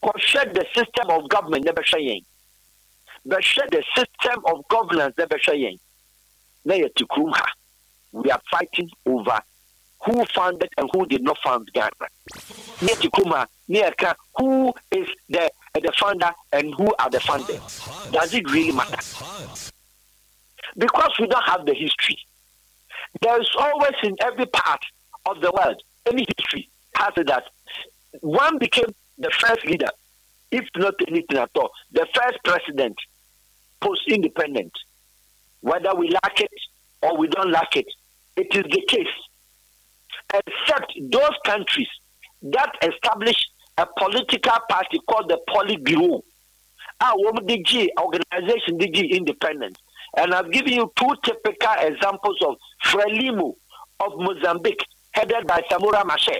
Question the system of government never saying. But the system of governance never saying. We are fighting over who founded and who did not found Ghana. Who is the founder and who are the funders? Does it really matter? Because we don't have the history. There is always in every part of the world, any history has it that one became the first leader, if not anything at all, the first president, post-independent. Whether we like it or we don't like it, it is the case. Except those countries that established a political party called the Politburo, organization DG independence. And I've given you two typical examples of Frelimo of Mozambique, headed by Samora Machel.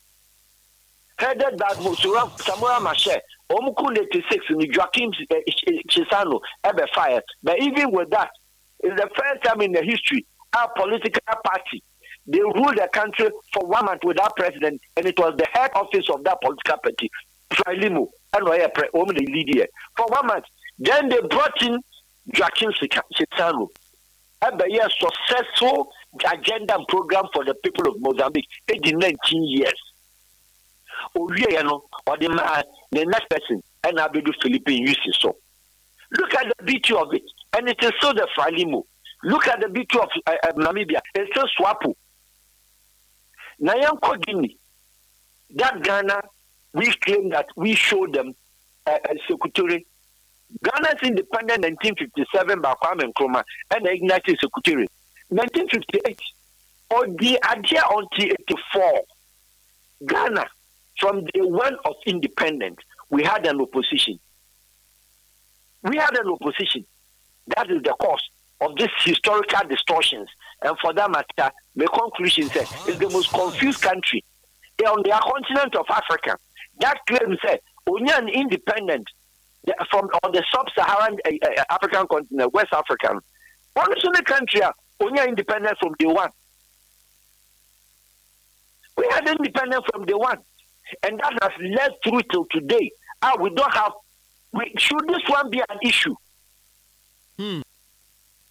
Headed by Samora Machel, Omukun 86 in Joaquim Chissano ever fired. But even with that, it's the first time in the history our political party, they ruled the country for 1 month without president, and it was the head office of that political party, Frelimo, and the leader for 1 month. Then they brought in Joaquim Chissano, and a successful agenda and program for the people of Mozambique, 19 years. Or the next person, and I'll be Philippine use so. Look at the beauty of it, and it is so the Frelimo. Look at the beauty of Namibia, it's still Swapo. Nayam Guinea, that Ghana, we claim that we showed them Secretary. Ghana's independent 1957 by Kwame Nkrumah and the Ignatius Secretary. 1958, or the idea until 84, Ghana, from day one of independence, we had an opposition. We had an opposition. That is the cause of these historical distortions. And for that matter, the conclusion said it's the most confused country on the continent of Africa. That claim said, only an independent from on the sub-Saharan African continent, West African. Only the country only independent from day one. We had independence from day one. And that has led through till today. We don't have. Should this one be an issue?